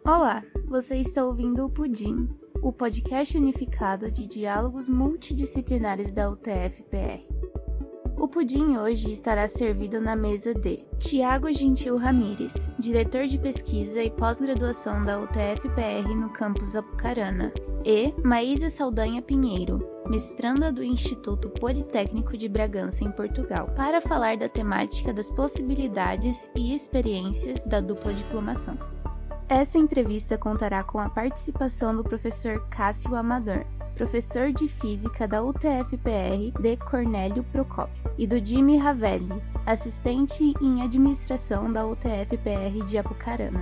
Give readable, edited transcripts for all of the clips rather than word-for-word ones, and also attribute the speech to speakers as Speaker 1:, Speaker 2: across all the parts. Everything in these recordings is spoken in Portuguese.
Speaker 1: Olá, você está ouvindo o Pudim, o podcast unificado de diálogos multidisciplinares da UTF-PR. O Pudim hoje estará servido na mesa de Tiago Gentil Ramires, diretor de pesquisa e pós-graduação da UTF-PR no campus Apucarana, e Maísa Saldanha Pinheiro, mestranda do Instituto Politécnico de Bragança, em Portugal, para falar da temática das possibilidades e experiências da dupla diplomação. Essa entrevista contará com a participação do professor Cássio Amador, professor de Física da UTF-PR de Cornélio Procópio, e do Jimmy Ravelli, assistente em Administração da UTF-PR de Apucarana.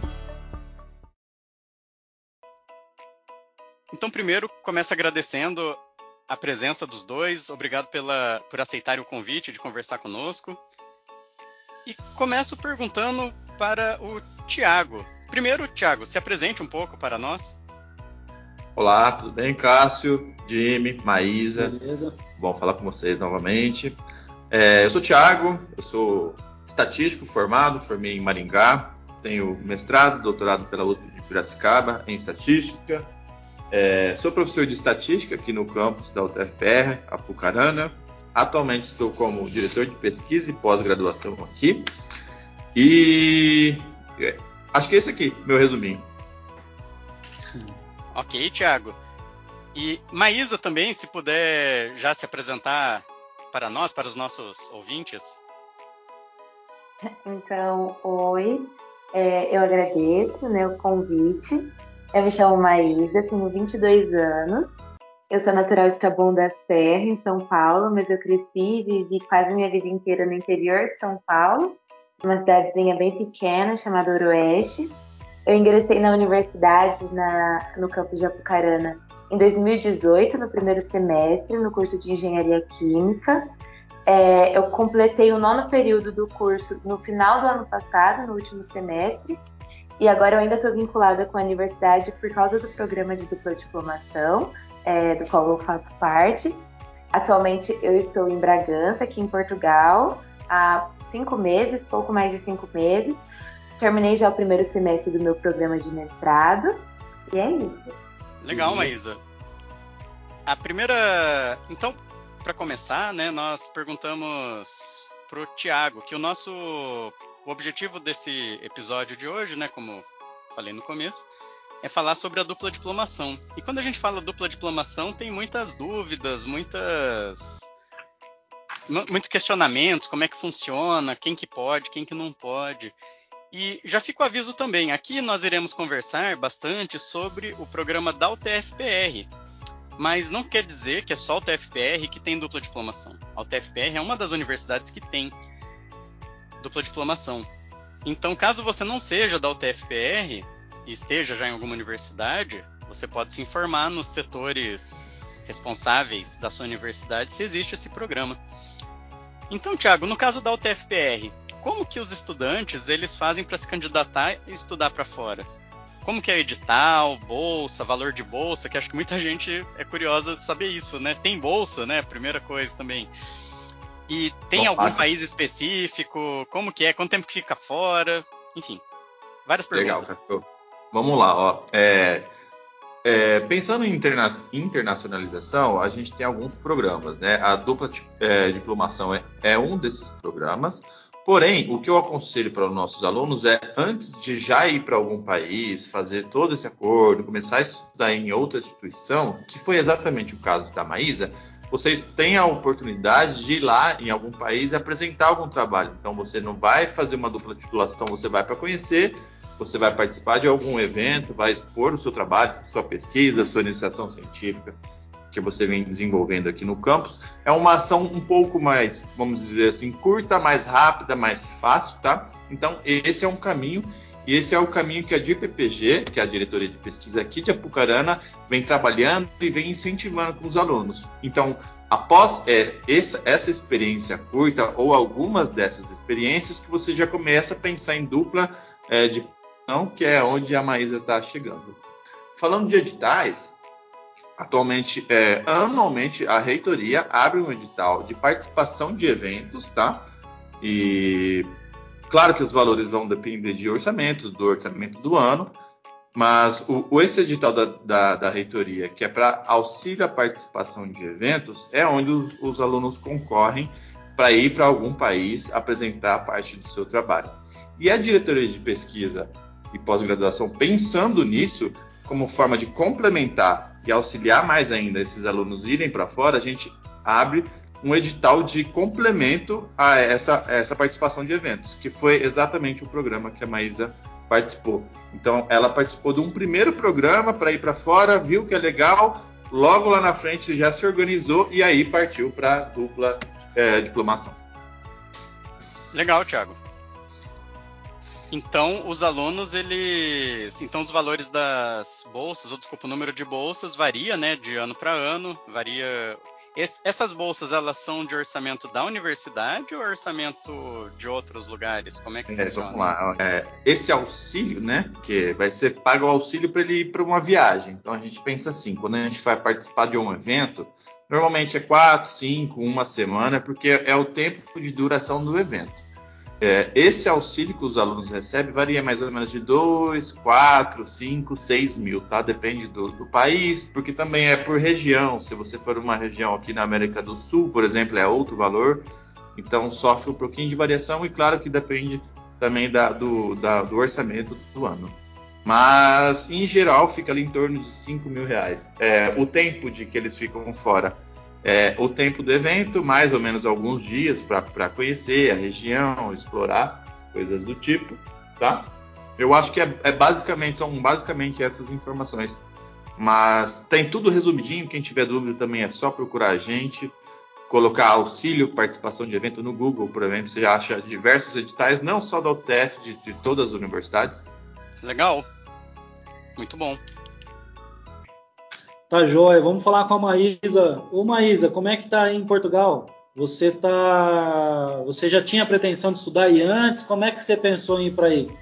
Speaker 2: Então, primeiro, começo agradecendo a presença dos dois. Obrigado por aceitarem o convite de conversar conosco. E começo perguntando para o Tiago. Primeiro, Tiago, se apresente um pouco para nós.
Speaker 3: Olá, tudo bem, Cássio, Jimmy, Maísa?
Speaker 4: Beleza.
Speaker 3: Bom falar com vocês novamente. Eu sou o Tiago, eu sou estatístico formei em Maringá, tenho mestrado, doutorado pela USP de Piracicaba em estatística. Sou professor de estatística aqui no campus da UTF-PR, Apucarana. Atualmente estou como diretor de pesquisa e pós-graduação aqui. E acho que é esse aqui, meu resuminho.
Speaker 2: Ok, Tiago. E Maísa também, se puder já se apresentar para nós, para os nossos ouvintes.
Speaker 5: Então, oi, eu agradeço, o convite. Eu me chamo Maísa, tenho 22 anos. Eu sou natural de Taboão da Serra, em São Paulo, mas eu cresci e vivi quase minha vida inteira no interior de São Paulo, uma cidadezinha bem pequena chamada Oroeste. Eu ingressei na universidade, no campus de Apucarana, em 2018, no primeiro semestre, no curso de Engenharia Química. Eu completei o 9º período do curso no final do ano passado, no último semestre, e agora eu ainda estou vinculada com a universidade por causa do programa de dupla diplomação, do qual eu faço parte. Atualmente eu estou em Bragança, aqui em Portugal, há 5 meses, pouco mais de 5 meses. Terminei já o primeiro semestre do meu programa de mestrado, e é isso.
Speaker 2: Legal, Maísa. A primeira... Então, para começar, nós perguntamos para o Tiago que o objetivo desse episódio de hoje, como falei no começo, é falar sobre a dupla diplomação. E quando a gente fala dupla diplomação, tem muitas dúvidas, muitos questionamentos, como é que funciona, quem que pode, quem que não pode. E já fica o aviso também, aqui nós iremos conversar bastante sobre o programa da UTF-PR, mas não quer dizer que é só a UTF-PR que tem dupla diplomação. A UTF-PR é uma das universidades que tem dupla diplomação. Então, caso você não seja da UTF-PR e esteja já em alguma universidade, você pode se informar nos setores responsáveis da sua universidade se existe esse programa. Então, Tiago, no caso da UTF-PR, como que os estudantes eles fazem para se candidatar e estudar para fora? Como que é edital, bolsa, valor de bolsa, que acho que muita gente é curiosa de saber isso, né? Tem bolsa, né? Primeira coisa também. E tem algum país específico? Como que é? Quanto tempo que fica fora? Enfim, várias perguntas.
Speaker 3: Legal, Cachorro. Vamos lá, ó. Pensando em internacionalização, a gente tem alguns programas, né? A dupla diplomação é um desses programas. Porém, o que eu aconselho para os nossos alunos é, antes de já ir para algum país, fazer todo esse acordo, começar a estudar em outra instituição, que foi exatamente o caso da Maísa, vocês têm a oportunidade de ir lá em algum país e apresentar algum trabalho. Então, você não vai fazer uma dupla titulação, você vai para conhecer, você vai participar de algum evento, vai expor o seu trabalho, sua pesquisa, sua iniciação científica, que você vem desenvolvendo aqui no campus. É uma ação um pouco mais, vamos dizer assim, curta, mais rápida, mais fácil, tá? Então, esse é um caminho, e esse é o caminho que a DIPPG, que é a Diretoria de Pesquisa aqui de Apucarana, vem trabalhando e vem incentivando com os alunos. Então, após essa experiência curta, ou algumas dessas experiências, que você já começa a pensar em dupla diplomação, que é onde a Maísa está chegando. Falando de editais, atualmente, anualmente, a reitoria abre um edital de participação de eventos, tá? E claro que os valores vão depender do orçamento do ano, Mas esse edital da reitoria, que é para auxílio à participação de eventos, é onde os alunos concorrem para ir para algum país apresentar parte do seu trabalho. E a diretoria de pesquisa e pós-graduação, pensando nisso, como forma de complementar e auxiliar mais ainda esses alunos irem para fora, a gente abre um edital de complemento a essa participação de eventos, que foi exatamente o programa que a Maísa participou. Então, ela participou de um primeiro programa para ir para fora, viu que é legal, logo lá na frente já se organizou e aí partiu para a dupla diplomação.
Speaker 2: Legal, Thiago. Então, os alunos, então os valores das bolsas, ou desculpa, o número de bolsas varia, né, de ano para ano, varia. Essas bolsas, elas são de orçamento da universidade ou orçamento de outros lugares? Como é que funciona?
Speaker 3: Vamos lá. Esse auxílio, né, que vai ser pago o auxílio para ele ir para uma viagem. Então, a gente pensa assim, quando a gente vai participar de um evento, normalmente é 4, 5, uma semana, porque é o tempo de duração do evento. Esse auxílio que os alunos recebem varia mais ou menos de 2, 4, 5, 6 mil, tá? Depende do país, porque também é por região. Se você for uma região aqui na América do Sul, por exemplo, é outro valor. Então, sofre um pouquinho de variação e, claro, que depende também do orçamento do ano. Mas, em geral, fica ali em torno de 5 mil reais. O tempo de que eles ficam fora o tempo do evento, mais ou menos alguns dias para conhecer a região, explorar coisas do tipo, tá? Eu acho que são basicamente essas informações. Mas tem tudo resumidinho, quem tiver dúvida também é só procurar a gente, colocar auxílio participação de evento no Google, por exemplo, você acha diversos editais, não só da UTF, de todas as universidades.
Speaker 2: Legal, muito bom.
Speaker 4: Tá joia, vamos falar com a Maísa. Ô Maísa, como é que tá aí em Portugal? Você já tinha a pretensão de estudar aí antes? Como é que você pensou em ir para aí?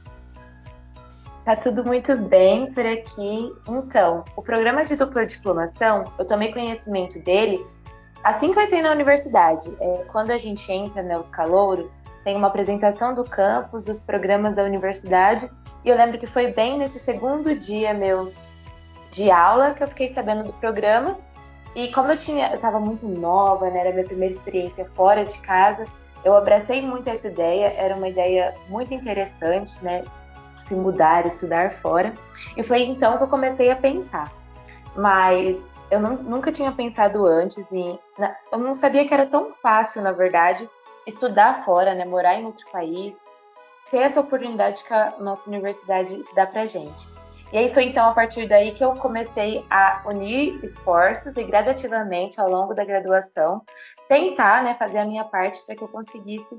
Speaker 5: Tá tudo muito bem por aqui. Então, o programa de dupla diplomação, eu tomei conhecimento dele assim que eu entrei na universidade. Quando a gente entra, né, os calouros, tem uma apresentação do campus, dos programas da universidade, e eu lembro que foi bem nesse segundo dia meu de aula que eu fiquei sabendo do programa. E como eu estava muito nova, né, era a minha primeira experiência fora de casa, eu abracei muito essa ideia, era uma ideia muito interessante, né, se mudar, estudar fora. E foi então que eu comecei a pensar. Mas eu nunca tinha pensado antes eu não sabia que era tão fácil, na verdade, estudar fora, né, morar em outro país, ter essa oportunidade que a nossa universidade dá pra gente. E aí foi então a partir daí que eu comecei a unir esforços e gradativamente ao longo da graduação tentar, né, fazer a minha parte para que eu conseguisse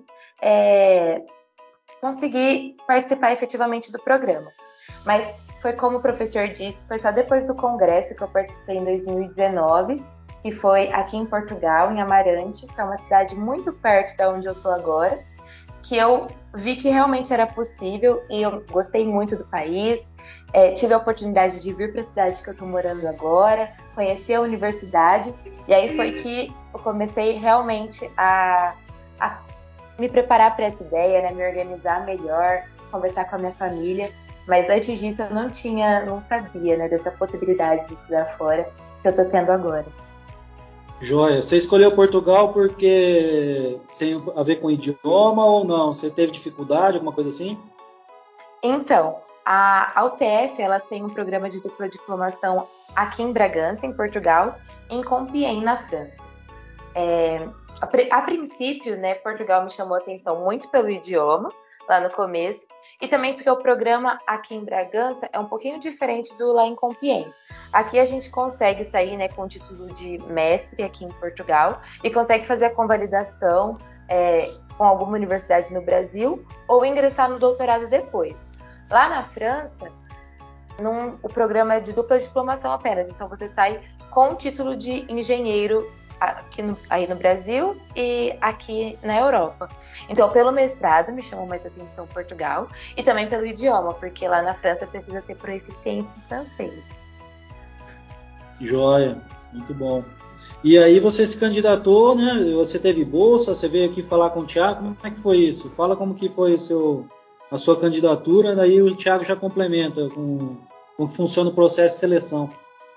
Speaker 5: conseguir participar efetivamente do programa. Mas foi como o professor disse, foi só depois do congresso que eu participei em 2019, que foi aqui em Portugal, em Amarante, que é uma cidade muito perto da onde eu estou agora, que eu vi que realmente era possível e eu gostei muito do país. Tive a oportunidade de vir para a cidade que eu estou morando agora, conhecer a universidade, e aí foi que eu comecei realmente a me preparar para essa ideia, né, me organizar melhor, conversar com a minha família. Mas antes disso eu não sabia, né, dessa possibilidade de estudar fora que eu estou tendo agora.
Speaker 4: Joia, você escolheu Portugal porque tem a ver com idioma ou não? Você teve dificuldade, alguma coisa assim?
Speaker 5: Então, a UTF ela tem um programa de dupla diplomação aqui em Bragança, em Portugal, e em Compiègne, na França. A princípio, né, Portugal me chamou a atenção muito pelo idioma, lá no começo, e também porque o programa aqui em Bragança é um pouquinho diferente do lá em Compiègne. Aqui a gente consegue sair, né, com o título de mestre aqui em Portugal e consegue fazer a convalidação com alguma universidade no Brasil ou ingressar no doutorado depois. Lá na França, o programa é de dupla diplomação apenas, então você sai com o título de engenheiro aí no Brasil e aqui na Europa. Então, pelo mestrado, me chamou mais atenção Portugal e também pelo idioma, porque lá na França precisa ter proficiência em francês.
Speaker 4: Joia, muito bom. E aí você se candidatou, né? Você teve bolsa, você veio aqui falar com o Thiago, como é que foi isso? Fala como que foi a sua candidatura, daí o Thiago já complementa com Como funciona o processo de seleção?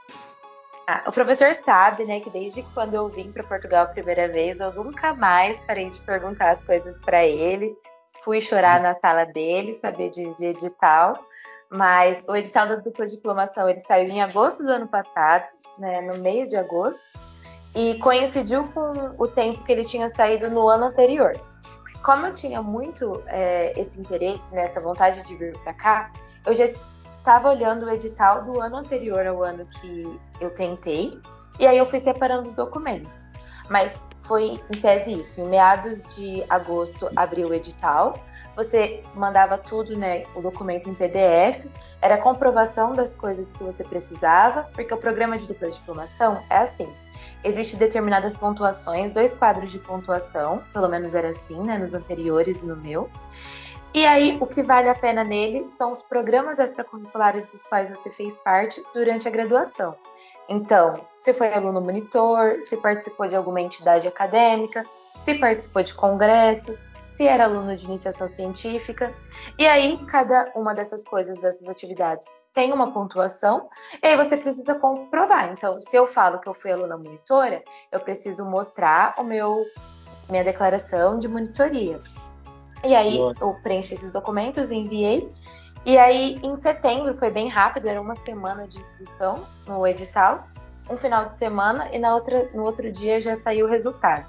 Speaker 5: O professor sabe, né, que desde quando eu vim para Portugal a primeira vez, eu nunca mais parei de perguntar as coisas para ele. Fui chorar na sala dele, saber de edital. Mas o edital da dupla diplomação, ele saiu em agosto do ano passado, né, no meio de agosto, e coincidiu com o tempo que ele tinha saído no ano anterior. Como eu tinha muito esse interesse, né, essa vontade de vir para cá, eu já estava olhando o edital do ano anterior ao ano que eu tentei, e aí eu fui separando os documentos. Mas foi em tese isso, em meados de agosto abriu o edital, você mandava tudo, né, o documento em PDF, era a comprovação das coisas que você precisava, porque o programa de dupla diplomação é assim, existem determinadas pontuações, 2 quadros de pontuação, pelo menos era assim, né, nos anteriores e no meu. E aí, o que vale a pena nele são os programas extracurriculares dos quais você fez parte durante a graduação. Então, se foi aluno monitor, se participou de alguma entidade acadêmica, se participou de congresso, se era aluno de iniciação científica. E aí, cada uma dessas coisas, dessas atividades, tem uma pontuação, e aí você precisa comprovar. Então, se eu falo que eu fui aluna monitora, eu preciso mostrar minha declaração de monitoria. E aí eu preenchi esses documentos, enviei. E aí em setembro foi bem rápido, era uma semana de inscrição no edital, um final de semana e no outro dia já saiu o resultado.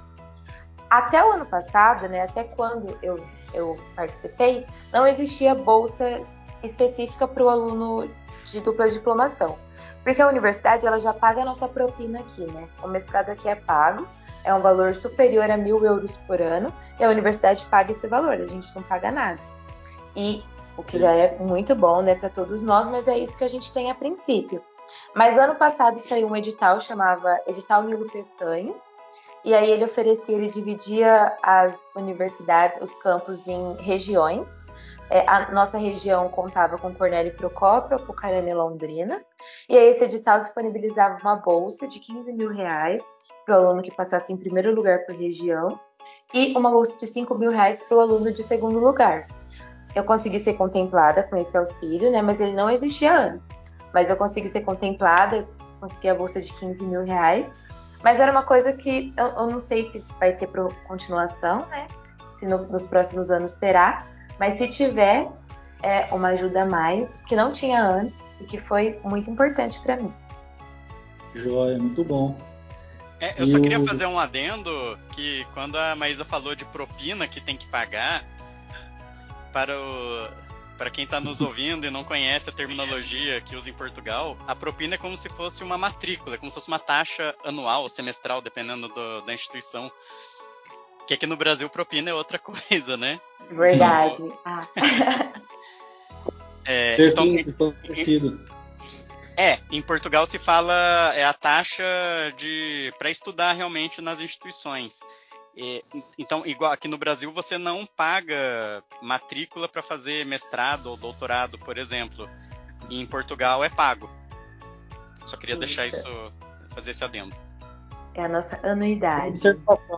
Speaker 5: Até o ano passado, né, até quando eu participei, não existia bolsa específica para o aluno de dupla diplomação. Porque a universidade ela já paga a nossa propina aqui, né? O mestrado aqui é pago, é um valor superior a 1.000 euros por ano, e a universidade paga esse valor, a gente não paga nada. E o que já é muito bom, né, para todos nós, mas é isso que a gente tem a princípio. Mas ano passado saiu um edital, chamava Edital Nilo Peçanha, e aí ele dividia as universidades, os campos em regiões. A nossa região contava com Cornélio Procópio, Apucarana e Londrina. E aí esse edital disponibilizava uma bolsa de 15 mil reais para o aluno que passasse em primeiro lugar por região e uma bolsa de 5 mil reais para o aluno de segundo lugar. Eu consegui ser contemplada com esse auxílio, né? Mas ele não existia antes. Mas eu consegui ser contemplada, consegui a bolsa de 15 mil reais. Mas era uma coisa que eu não sei se vai ter continuação, né? Se nos próximos anos terá. Mas se tiver, é uma ajuda a mais, que não tinha antes e que foi muito importante para mim.
Speaker 4: Joia, muito bom.
Speaker 2: Eu só queria fazer um adendo, que quando a Maísa falou de propina que tem que pagar, para quem está nos ouvindo e não conhece a terminologia que usa em Portugal, a propina é como se fosse uma matrícula, como se fosse uma taxa anual ou semestral, dependendo da instituição. Que aqui no Brasil propina é outra coisa, né?
Speaker 5: Verdade.
Speaker 2: Em Portugal se fala a taxa para estudar realmente nas instituições. Então, igual aqui no Brasil, você não paga matrícula para fazer mestrado ou doutorado, por exemplo. E em Portugal é pago. Só queria deixar isso, fazer esse adendo.
Speaker 5: É a nossa anuidade.
Speaker 4: Observação.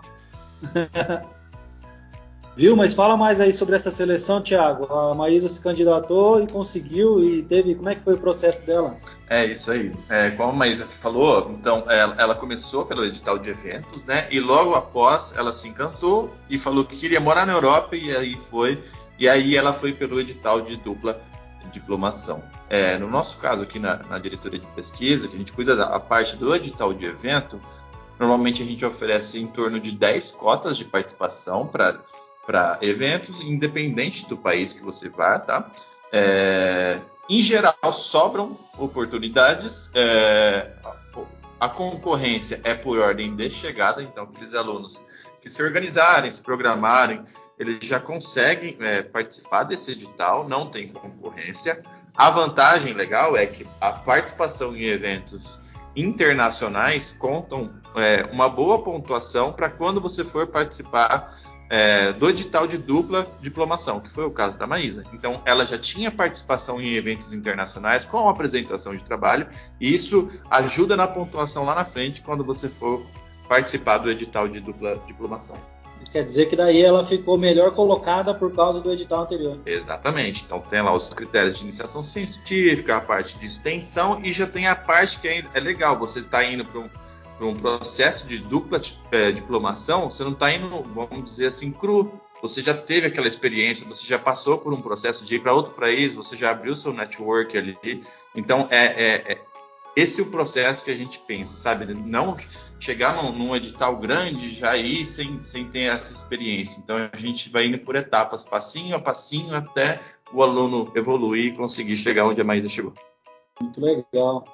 Speaker 4: Viu? Mas fala mais aí sobre essa seleção, Thiago. A Maísa se candidatou e conseguiu, e teve. Como é que foi o processo dela?
Speaker 3: É isso aí. Como a Maísa falou, então ela começou pelo edital de eventos, né? E logo após ela se encantou e falou que queria morar na Europa, e aí foi. E aí ela foi pelo edital de dupla diplomação. No nosso caso aqui na diretoria de pesquisa, que a gente cuida da parte do edital de evento, normalmente a gente oferece em torno de 10 cotas de participação para eventos, independente do país que você vá, tá? Em geral, sobram oportunidades. A concorrência é por ordem de chegada, então aqueles alunos que se organizarem, se programarem, eles já conseguem participar desse edital, não tem concorrência. A vantagem legal é que a participação em eventos internacionais contam uma boa pontuação para quando você for participar do edital de dupla diplomação, que foi o caso da Maísa. Então, ela já tinha participação em eventos internacionais com apresentação de trabalho, e isso ajuda na pontuação lá na frente quando você for participar do edital de dupla diplomação.
Speaker 4: Quer dizer que daí ela ficou melhor colocada por causa do edital anterior.
Speaker 3: Exatamente. Então tem lá os critérios de iniciação científica, a parte de extensão e já tem a parte que é legal. Você está indo para um processo de dupla diplomação, você não está indo, vamos dizer assim, cru. Você já teve aquela experiência, você já passou por um processo de ir para outro país, você já abriu seu network ali. Então, esse é o processo que a gente pensa, sabe? Não chegar num edital grande já ir sem ter essa experiência. Então, a gente vai indo por etapas, passinho a passinho, até o aluno evoluir e conseguir chegar onde a Maísa chegou.
Speaker 4: Muito legal.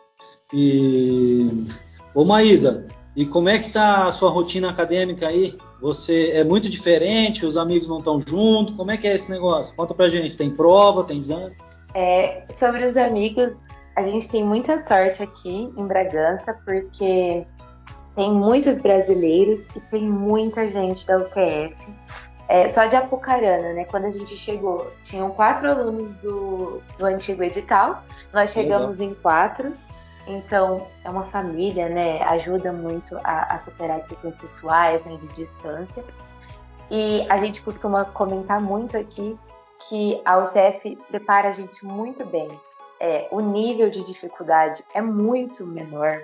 Speaker 4: Ô Maísa, e como é que tá a sua rotina acadêmica aí? Você é muito diferente, os amigos não estão juntos, como é que é esse negócio? Conta pra gente, tem prova, tem exame?
Speaker 5: Sobre os amigos, a gente tem muita sorte aqui em Bragança, porque tem muitos brasileiros e tem muita gente da UTF. Só de Apucarana, né? Quando a gente chegou, tinham 4 alunos do antigo edital, nós chegamos em 4. Então, é uma família, né? Ajuda muito a superar as questões pessoais, né? De distância. E a gente costuma comentar muito aqui que a UTF prepara a gente muito bem. O nível de dificuldade é muito menor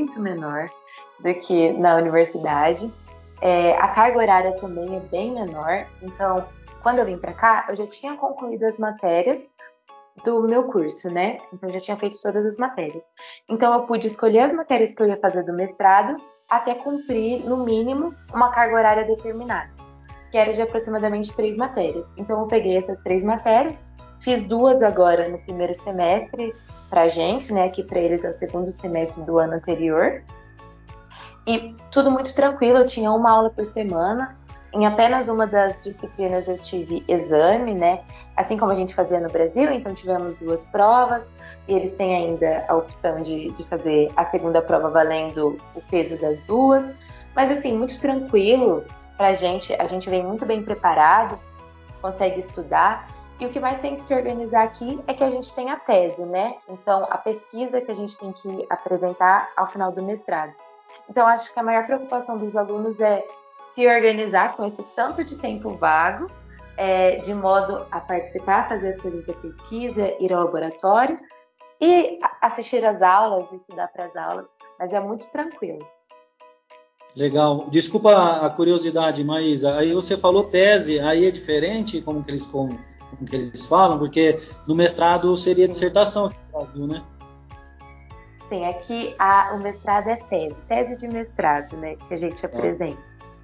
Speaker 5: do que na universidade. A carga horária também é bem menor. Então, quando eu vim para cá, eu já tinha concluído as matérias do meu curso, né? Então, eu já tinha feito todas as matérias. Então, eu pude escolher as matérias que eu ia fazer do mestrado até cumprir, no mínimo, uma carga horária determinada, que era de aproximadamente 3 matérias. Então, eu peguei essas 3 matérias, fiz 2 agora no primeiro semestre pra gente, né? Que para eles é o segundo semestre do ano anterior. E tudo muito tranquilo, eu tinha uma aula por semana. Em apenas uma das disciplinas eu tive exame, né? Assim como a gente fazia no Brasil, então tivemos 2 provas. E eles têm ainda a opção de fazer a segunda prova valendo o peso das 2. Mas assim, muito tranquilo pra gente. A gente vem muito bem preparado, consegue estudar. E o que mais tem que se organizar aqui é que a gente tem a tese, né? Então, a pesquisa que a gente tem que apresentar ao final do mestrado. Então, acho que a maior preocupação dos alunos é se organizar com esse tanto de tempo vago, de modo a participar, fazer as coisas da pesquisa, ir ao laboratório e assistir às aulas, estudar para as aulas, mas é muito tranquilo.
Speaker 4: Legal. Desculpa a curiosidade, Maísa. Aí você falou tese, aí é diferente como que eles falam, porque no mestrado seria dissertação aqui no Brasil, né?
Speaker 5: Sim, aqui o mestrado é tese de mestrado, né, que a gente apresenta.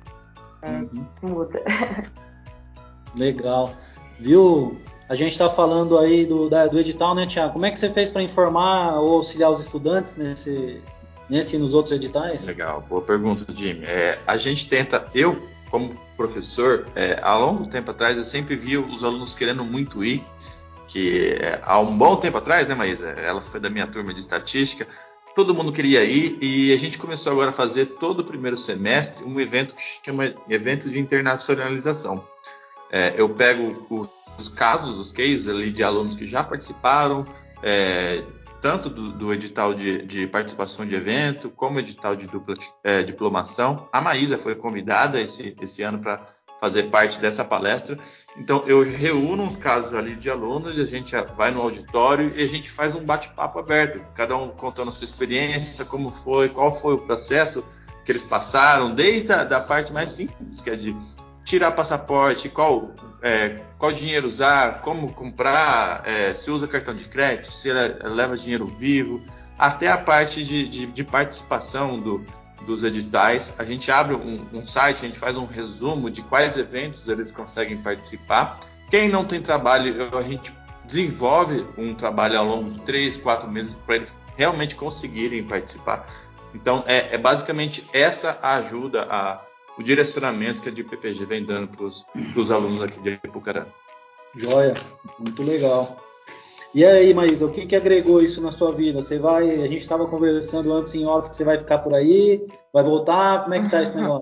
Speaker 5: Muda.
Speaker 4: Legal. Viu? A gente está falando aí do edital, né, Tiago? Como é que você fez para informar ou auxiliar os estudantes nesse e nos outros editais?
Speaker 3: Legal, boa pergunta, Jimmy. A gente tenta, eu como professor, há longo tempo atrás, eu sempre vi os alunos querendo muito ir, que há um bom tempo atrás, né, Maísa? Ela foi da minha turma de estatística, todo mundo queria ir e a gente começou agora a fazer todo o primeiro semestre um evento que chama Evento de Internacionalização. Eu pego os casos, os cases ali de alunos que já participaram, tanto do edital de participação de evento, como edital de dupla diplomação. A Maísa foi convidada esse ano para fazer parte dessa palestra. Então, eu reúno uns casos ali de alunos, e a gente vai no auditório e a gente faz um bate-papo aberto, cada um contando a sua experiência, como foi, qual foi o processo que eles passaram, desde a parte mais simples, que é de tirar passaporte, qual dinheiro usar, como comprar, se usa cartão de crédito, se leva dinheiro vivo, até a parte de participação dos editais. A gente abre um site, a gente faz um resumo de quais eventos eles conseguem participar. Quem não tem trabalho, a gente desenvolve um trabalho ao longo de 3, 4 meses para eles realmente conseguirem participar. Então, basicamente essa ajuda o direcionamento que a DIPPG vem dando para os alunos aqui de Apucarana.
Speaker 4: Joia, muito legal. E aí, Maísa, o que agregou isso na sua vida? A gente estava conversando antes em off que você vai ficar por aí, vai voltar, como é que tá esse negócio?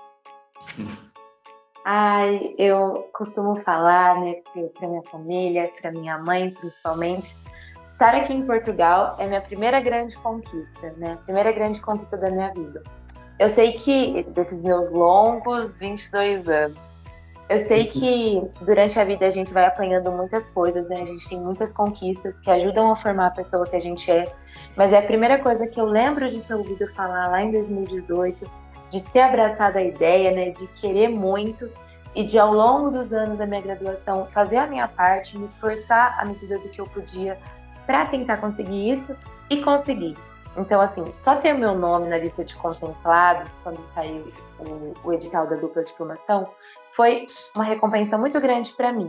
Speaker 5: Eu costumo falar, né, para minha família, para minha mãe principalmente, estar aqui em Portugal é minha primeira grande conquista, né? A primeira grande conquista da minha vida. Eu sei que, desses meus longos 22 anos, eu sei que durante a vida a gente vai apanhando muitas coisas, né? A gente tem muitas conquistas que ajudam a formar a pessoa que a gente é. Mas é a primeira coisa que eu lembro de ter ouvido falar lá em 2018, de ter abraçado a ideia, né? De querer muito e de, ao longo dos anos da minha graduação, fazer a minha parte, me esforçar à medida do que eu podia para tentar conseguir isso e conseguir. Então, assim, só ter meu nome na lista de contemplados quando saiu o edital da dupla diplomação foi uma recompensa muito grande para mim.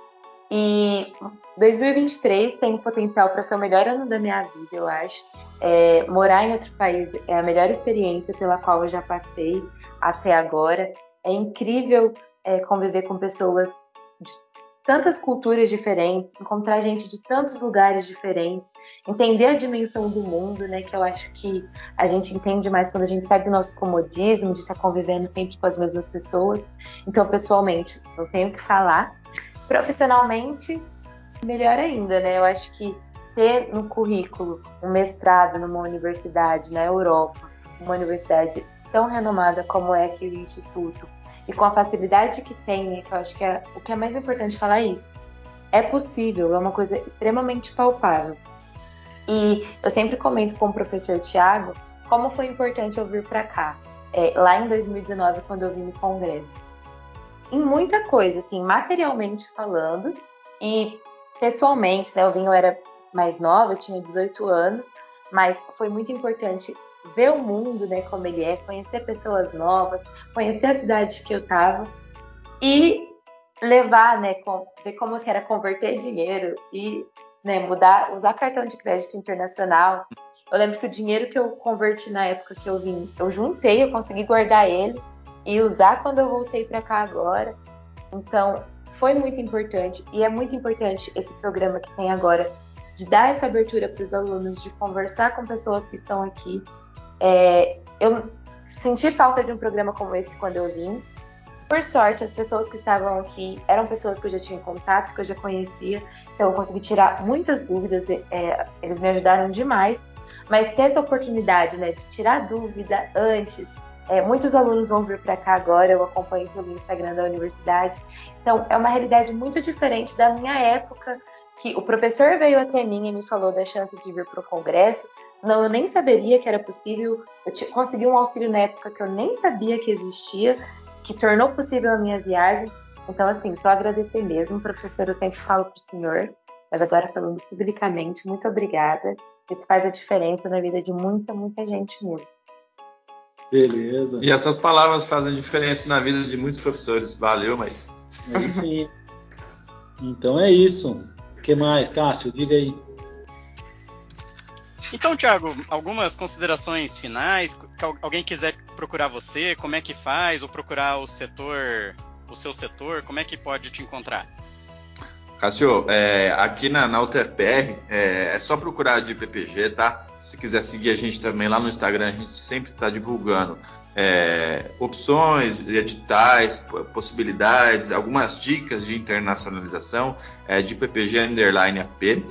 Speaker 5: E 2023 tem potencial para ser o melhor ano da minha vida, eu acho. Morar em outro país é a melhor experiência pela qual eu já passei até agora. É incrível conviver com pessoas de tantas culturas diferentes, encontrar gente de tantos lugares diferentes, entender a dimensão do mundo, né? Que eu acho que a gente entende mais quando a gente sai do nosso comodismo, de estar convivendo sempre com as mesmas pessoas. Então, pessoalmente, não tenho o que falar. Profissionalmente, melhor ainda, né? Eu acho que ter no currículo um mestrado numa universidade na Europa, uma universidade tão renomada como é aqui o Instituto, e com a facilidade que tem, né, que eu acho que o que é mais importante falar é isso. É possível, é uma coisa extremamente palpável. E eu sempre comento com o professor Tiago como foi importante eu vir para cá, lá em 2019, quando eu vim no congresso. Em muita coisa, assim, materialmente falando, e pessoalmente, né, eu era mais nova, eu tinha 18 anos, mas foi muito importante ver o mundo, né, como ele é, conhecer pessoas novas, conhecer a cidade que eu estava e levar, né, ver como que era converter dinheiro e, né, mudar, usar cartão de crédito internacional. Eu lembro que o dinheiro que eu converti na época que eu vim, eu juntei, eu consegui guardar ele e usar quando eu voltei para cá agora. Então, foi muito importante e é muito importante esse programa que tem agora de dar essa abertura para os alunos, de conversar com pessoas que estão aqui. Eu senti falta de um programa como esse quando eu vim. Por sorte, as pessoas que estavam aqui eram pessoas que eu já tinha contato, que eu já conhecia, então eu consegui tirar muitas dúvidas, eles me ajudaram demais. Mas ter essa oportunidade, né, de tirar dúvida antes, muitos alunos vão vir para cá agora, eu acompanho pelo Instagram da universidade, então é uma realidade muito diferente da minha época, que o professor veio até mim e me falou da chance de vir para o congresso, senão eu nem saberia que era possível, consegui um auxílio na época que eu nem sabia que existia, que tornou possível a minha viagem. Então, assim, só agradecer mesmo, professor, eu sempre falo para o senhor, mas agora falando publicamente, muito obrigada. Isso faz a diferença na vida de muita, muita gente mesmo.
Speaker 4: Beleza.
Speaker 3: E essas palavras fazem diferença na vida de muitos professores. Valeu, mas...
Speaker 4: Aí sim. Então é isso. O que mais, Cássio? Diga aí.
Speaker 2: Então, Thiago, algumas considerações finais? Alguém quiser procurar você, como é que faz? Ou procurar o seu setor, como é que pode te encontrar?
Speaker 3: Cássio, aqui na UTFPR é só procurar de PPG, tá? Se quiser seguir a gente também lá no Instagram, a gente sempre está divulgando opções, editais, possibilidades, algumas dicas de internacionalização de PPG_AP.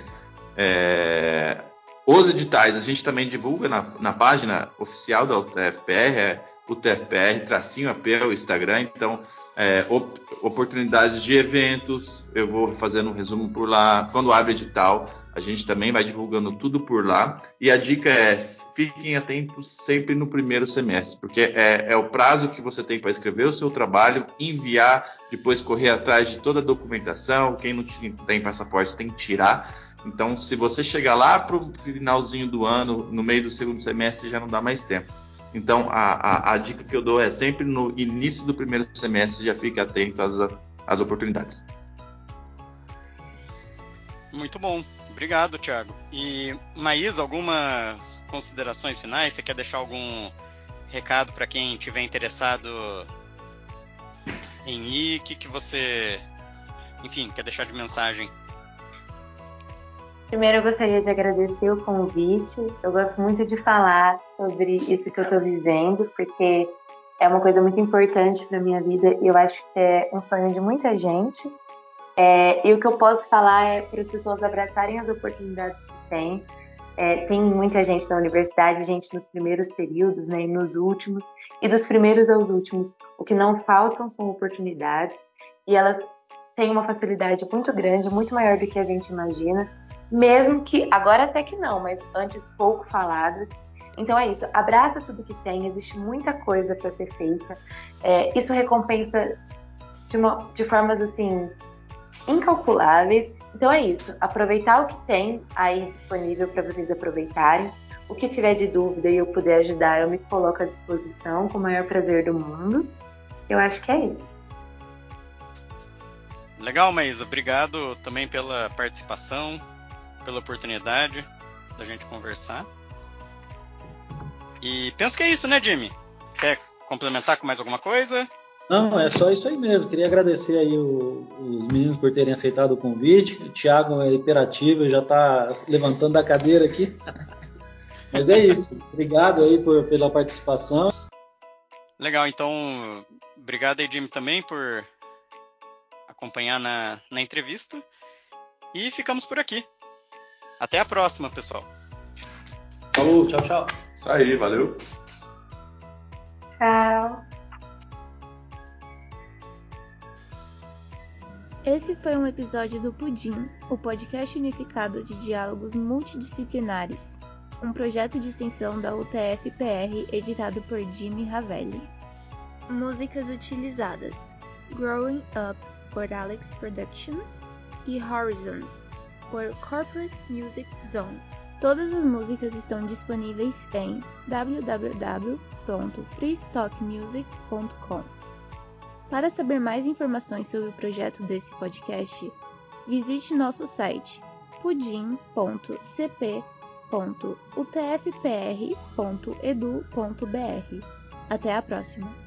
Speaker 3: Os editais a gente também divulga na página oficial da UTFPR, UTFPR-AP é o Instagram, então oportunidades de eventos, eu vou fazendo um resumo por lá. Quando abre edital, a gente também vai divulgando tudo por lá. E a dica é, fiquem atentos sempre no primeiro semestre, porque é o prazo que você tem para escrever o seu trabalho, enviar, depois correr atrás de toda a documentação. Quem não tem passaporte tem que tirar. Então, se você chegar lá para o finalzinho do ano, no meio do segundo semestre, já não dá mais tempo. Então, a dica que eu dou é sempre no início do primeiro semestre, já fique atento às oportunidades.
Speaker 2: Muito bom. Obrigado, Thiago. E, Maísa, algumas considerações finais? Você quer deixar algum recado para quem estiver interessado em ir? O que você, enfim, quer deixar de mensagem?
Speaker 5: Primeiro, eu gostaria de agradecer o convite. Eu gosto muito de falar sobre isso que eu estou vivendo, porque é uma coisa muito importante para a minha vida e eu acho que é um sonho de muita gente. E o que eu posso falar é para as pessoas abraçarem as oportunidades que têm, Tem muita gente na universidade, gente nos primeiros períodos, né, e nos últimos, e dos primeiros aos últimos. O que não faltam são oportunidades, e elas têm uma facilidade muito grande, muito maior do que a gente imagina, mesmo que, agora até que não, mas antes pouco faladas. Então é isso, abraça tudo que tem, existe muita coisa para ser feita. Isso recompensa de formas assim incalculáveis. Então é isso, aproveitar o que tem aí disponível para vocês aproveitarem. O que tiver de dúvida e eu puder ajudar, eu me coloco à disposição com o maior prazer do mundo. Eu acho que é isso.
Speaker 2: Legal, Maísa. Obrigado também pela participação, pela oportunidade da gente conversar. E penso que é isso, né, Jimmy? Quer complementar com mais alguma coisa?
Speaker 4: Não, é só isso aí mesmo. Queria agradecer aí os meninos por terem aceitado o convite. O Thiago é hiperativo, já está levantando da cadeira aqui. Mas é isso. Obrigado aí pela participação.
Speaker 2: Legal, então, obrigado aí, Jimmy, também por acompanhar na entrevista. E ficamos por aqui. Até a próxima, pessoal.
Speaker 4: Falou, tchau, tchau.
Speaker 3: Isso aí, valeu.
Speaker 5: Tchau.
Speaker 1: Esse foi um episódio do Pudim, o podcast unificado de diálogos multidisciplinares, um projeto de extensão da UTF-PR editado por Jimmy Ravelli. Músicas utilizadas: Growing Up, por Alex Productions, e Horizons, por Corporate Music Zone. Todas as músicas estão disponíveis em www.freestockmusic.com. Para saber mais informações sobre o projeto desse podcast, visite nosso site pudim.cp.utfpr.edu.br. Até a próxima!